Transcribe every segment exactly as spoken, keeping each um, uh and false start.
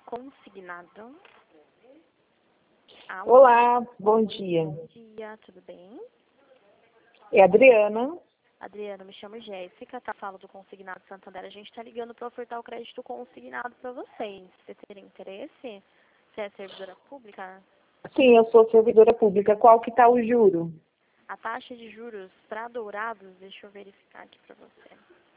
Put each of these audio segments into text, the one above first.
consignado. Alô, Olá, bom dia. bom dia, tudo bem? É a Adriana. Adriana, me chamo Jéssica, tá? Falo do Consignado Santander. A gente tá ligando para ofertar o crédito consignado para vocês. Você teria interesse? Você é servidora pública? Sim, eu sou servidora pública. Qual que tá o juro? A taxa de juros para Dourados, deixa eu verificar aqui para você.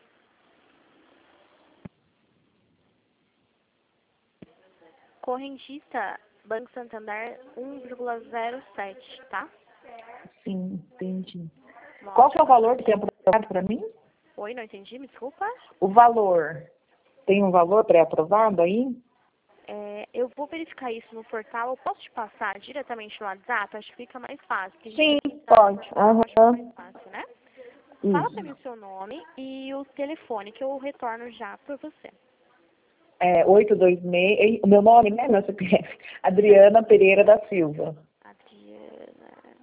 Correntista, Banco Santander um vírgula zero sete, tá? Sim, entendi. Uma Qual que é o ótima valor que tem taxa. aprovado para mim? Oi, não entendi, me desculpa. O valor. Tem um valor pré-aprovado aí? É, eu vou verificar isso no portal. Eu posso te passar diretamente no WhatsApp? Acho que fica mais fácil. Porque a gente Sim, tem que entrar no pode. portal, acho que é Aham. mais fácil, né? Fala pra mim Isso. o seu nome e o telefone que eu retorno já por você. É, oito dois seis. O meu nome, né? Meu C P F. Adriana Pereira da Silva. Adriana.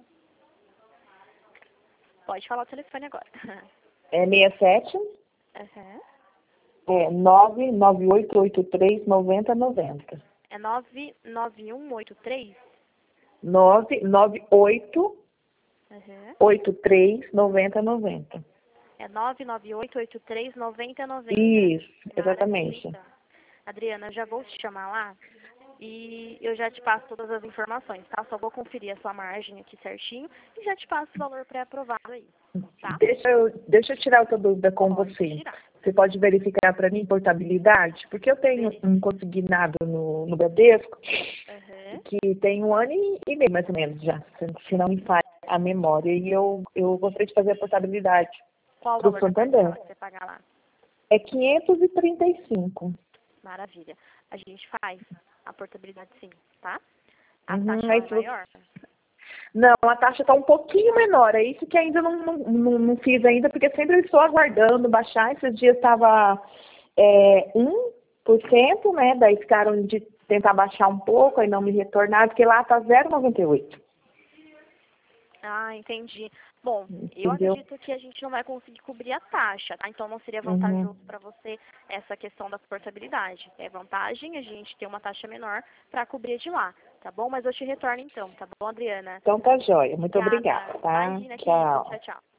Pode falar o telefone agora. É seis sete Uhum. é, nove nove oito oito três nove zero nove zero. É nove nove um oito três? nove nove oito Uhum. oito três nove zero nove zero. É nove nove oito oito três nove zero nove zero. Isso, Maravilha, exatamente. então. Adriana, eu já vou te chamar lá e eu já te passo todas as informações, tá? Só vou conferir a sua margem aqui certinho e já te passo o valor pré-aprovado aí, tá? Deixa eu, deixa eu tirar outra dúvida com Pode você. tirar. Você pode verificar para mim portabilidade? Porque eu tenho Verifica. um consignado no, no Bradesco Uhum. que tem um ano e e meio mais ou menos já, se se não me falha a memória. E eu, eu gostaria de fazer a portabilidade Qual o para o valor da parcela Santander. que você pagar lá? É quinhentos e trinta e cinco. Maravilha. A gente faz a portabilidade sim, tá? A Uhum, taxa aí lá é se você... maior? Não, a taxa está um pouquinho menor. É isso que ainda não, não, não, não fiz ainda, porque sempre eu estou aguardando baixar. Esses dias estava é, um por cento, né? Daí ficaram de tentar baixar um pouco, aí não me retornaram, porque lá está zero vírgula noventa e oito. Ah, entendi. Bom, eu Entendeu? acredito que a gente não vai conseguir cobrir a taxa, tá? Então não seria Uhum. vantajoso para você essa questão da portabilidade. É vantagem a gente ter uma taxa menor para cobrir de lá, tá bom? Mas eu te retorno então, tá bom, Adriana? Então tá jóia. Muito Obrigada. obrigada, tá? Imagina, querida. Tchau. Tchau, tchau.